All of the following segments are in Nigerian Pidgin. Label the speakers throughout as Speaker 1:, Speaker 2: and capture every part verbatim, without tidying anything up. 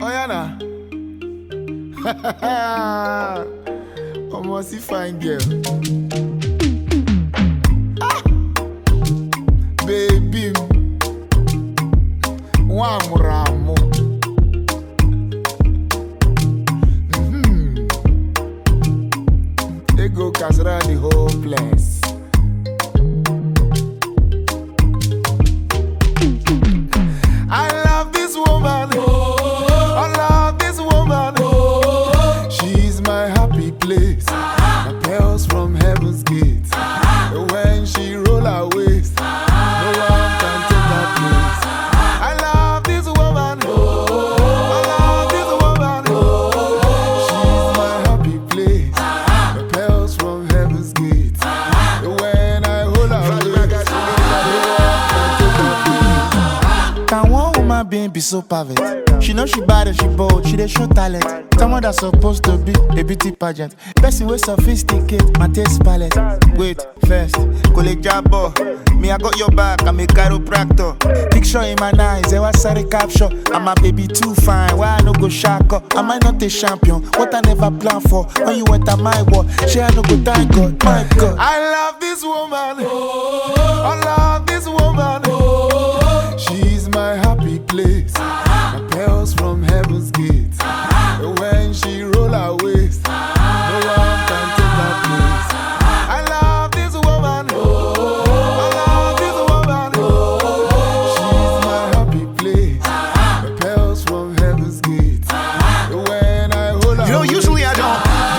Speaker 1: Oh yeah, nah. Almost a fine girl. Ah. Baby, one ramo. Mm-hmm. They go cast around the whole place. I love this woman. Oh, I love this woman. Oh, she's my happy place. My pearls from heaven's gate. When she roll her waist, no one can take her place. I love this woman. Oh, I love this woman. Oh, she's my happy place. My pearls from heaven's gate. When I hold her waist, no one can take her place. Can one woman being be so perfect? She know she bad and she bold, she dey show talent. Someone that's supposed to be a beauty pageant. Person wey sophisticate, my taste palette. Wait, first, college jabo. Me, I got your back, I'm a chiropractor. Picture in my eyes, I was sorry capture. I'm a baby too fine, why I no go shack up? Am I not a champion? What I never planned for. When you went to my war, she I no go thank God, my God. I love this woman. Oh, I love this woman. Oh, she's my happy place. My pearls from heaven's gate. When she roll her waist, no one can take her place. I love this woman. Oh, I love this woman. Oh, she's my happy place. My pearls from heaven's gate. When I hold her,
Speaker 2: you know,
Speaker 1: waist,
Speaker 2: usually I don't.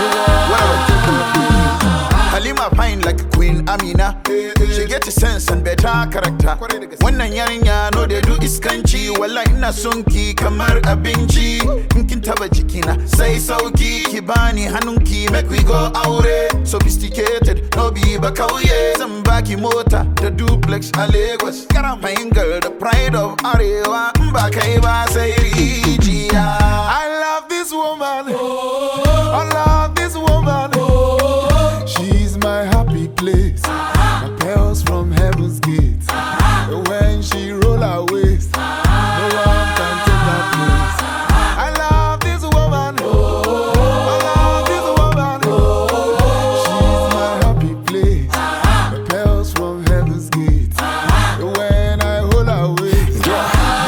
Speaker 1: Whatever.
Speaker 2: Halima pine like Queen Amina. She get a sense and better character. When I yarinya no they do iskanchi. Wala ina sunki kamar abinci. Nkin taba jikina say sauki kibani hanunki make we go aure. Sophisticated no be bakauye. Zambaki mota the duplex a Lagos. My girl the pride of Arewa. Mbakai ba say rijiya.
Speaker 1: I love this woman. Oh, I love this woman. Oh, she's my happy place. My pearls from heaven's gate. When she roll her waist, no one can take her place. I love this woman. Oh, I love this woman. Oh, she's my happy place. My pearls from heaven's gate. When I hold her waist, no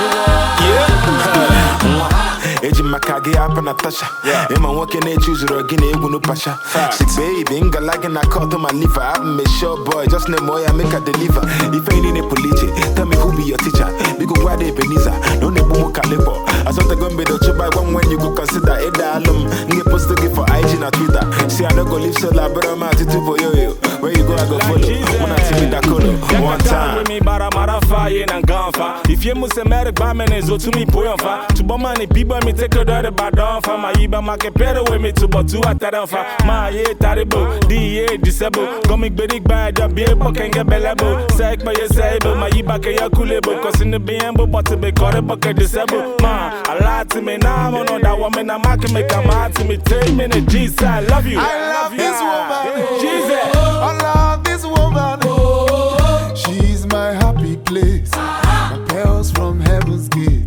Speaker 1: one
Speaker 3: Eji makage hapa Natasha. Ema woke ne choose rogine egu no pasha. Sick baby, inga like na cut to my liver. I'm a sure boy, just name boy I make a deliver. If ain't in a police, tell me who be your teacher. We go where they Beniza, no ne bumo caliber. I saw the gun be the chuba one when you go consider it alum. Nge post to give for I G na Twitter. See I no go live so la but I'm out to for yo. Where you go I go follow. When I see me that color one time.
Speaker 4: With me bara mara fire and gunfa. If you must marry barman is to me poyonfa. To bomani people me take a dirty badon for my iba make better with me to but two at that for my ye terrible D A disable coming big bad be able can get bellable sack by your sable my iba can yakulable cause in the bambo but to be caught bucket disable ma a lot to me now I know that woman I make make a man to me take me the Jesus I love you
Speaker 1: I love this woman.
Speaker 4: Jesus
Speaker 1: I love this woman. Oh, she's my happy place. My pearls from heaven's gate.